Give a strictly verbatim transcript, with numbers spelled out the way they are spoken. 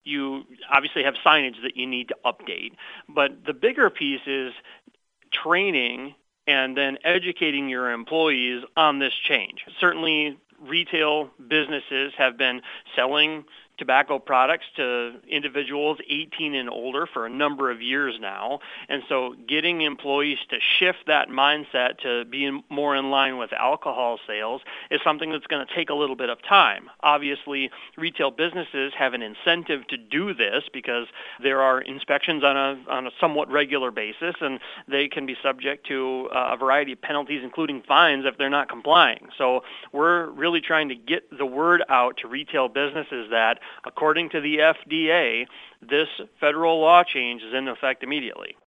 you obviously have signage that you need to update. But the bigger piece is training and then educating your employees on this change. Certainly, retail businesses have been selling tobacco products to individuals eighteen and older for a number of years now. And so getting employees to shift that mindset to being more in line with alcohol sales is something that's going to take a little bit of time. Obviously, retail businesses have an incentive to do this because there are inspections on a on a somewhat regular basis, and they can be subject to a variety of penalties, including fines, if they're not complying. So we're really trying to get the word out to retail businesses that according to the F D A, this federal law change is in effect immediately.